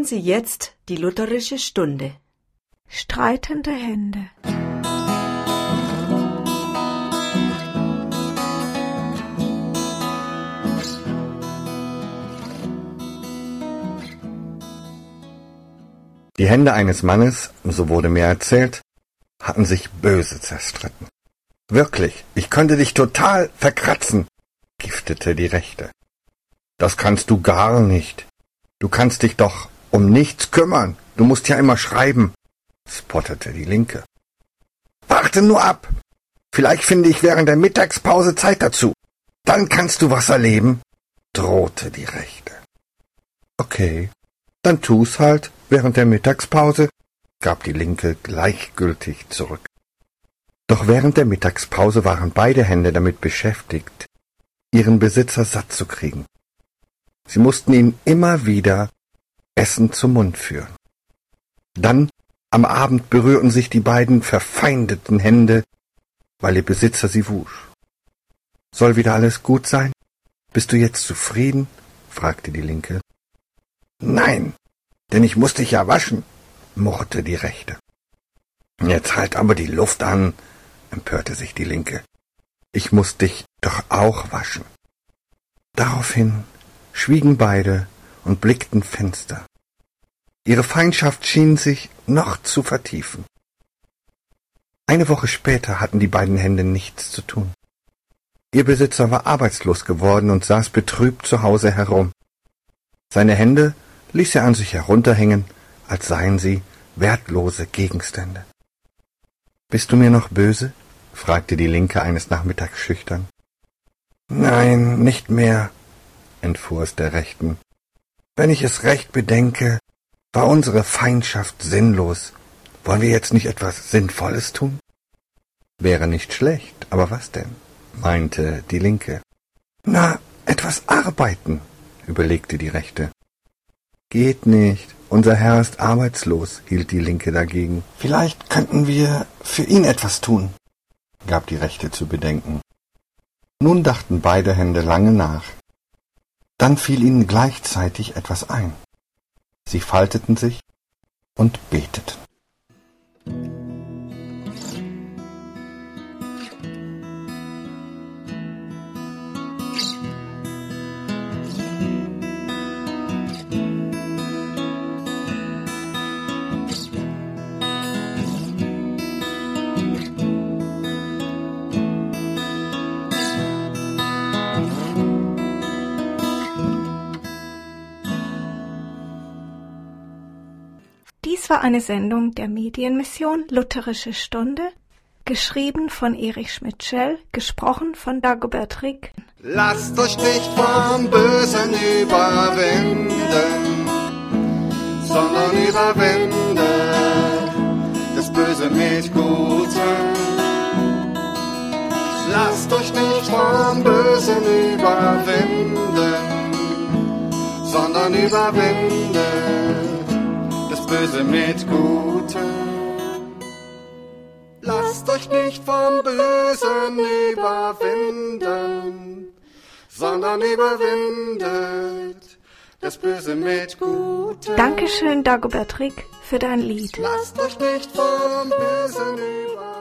Hören Sie jetzt die lutherische Stunde. Streitende Hände. Die Hände eines Mannes, so wurde mir erzählt, hatten sich böse zerstritten. Wirklich, ich könnte dich total verkratzen, giftete die Rechte. Das kannst du gar nicht. Du kannst dich doch um nichts kümmern. Du musst ja immer schreiben, spottete die Linke. Warte nur ab. Vielleicht finde ich während der Mittagspause Zeit dazu. Dann kannst du was erleben, drohte die Rechte. Okay, dann tu's halt während der Mittagspause, gab die Linke gleichgültig zurück. Doch während der Mittagspause waren beide Hände damit beschäftigt, ihren Besitzer satt zu kriegen. Sie mussten ihn immer wieder Essen zum Mund führen. Dann, am Abend, berührten sich die beiden verfeindeten Hände, weil ihr Besitzer sie wusch. »Soll wieder alles gut sein? Bist du jetzt zufrieden?« fragte die Linke. »Nein, denn ich muß dich ja waschen«, murrte die Rechte. »Jetzt halt aber die Luft an«, empörte sich die Linke. »Ich muß dich doch auch waschen.« Daraufhin schwiegen beide und blickten Fenster. Ihre Feindschaft schien sich noch zu vertiefen. Eine Woche später hatten die beiden Hände nichts zu tun. Ihr Besitzer war arbeitslos geworden und saß betrübt zu Hause herum. Seine Hände ließ er an sich herunterhängen, als seien sie wertlose Gegenstände. »Bist du mir noch böse?« fragte die Linke eines Nachmittags schüchtern. »Nein, nicht mehr«, entfuhr es der Rechten. »Wenn ich es recht bedenke, war unsere Feindschaft sinnlos. Wollen wir jetzt nicht etwas Sinnvolles tun?« »Wäre nicht schlecht, aber was denn?« meinte die Linke. »Na, etwas arbeiten«, überlegte die Rechte. »Geht nicht, unser Herr ist arbeitslos«, hielt die Linke dagegen. »Vielleicht könnten wir für ihn etwas tun«, gab die Rechte zu bedenken. Nun dachten beide Hände lange nach. Dann fiel ihnen gleichzeitig etwas ein. Sie falteten sich und beteten. Dies war eine Sendung der Medienmission Lutherische Stunde, geschrieben von Erich Schmidt-Schell, gesprochen von Dagobert Rick. Lasst euch nicht vom Bösen überwinden, sondern überwindet das Böse mit Gutem. Lasst euch nicht vom Bösen überwinden, sondern überwindet das Böse mit Gutem. Lasst euch nicht vom Bösen überwinden, sondern überwindet das Böse mit Gutem. Dankeschön, Dagobert Rick, für dein Lied. Lasst euch nicht vom Bösen überwinden.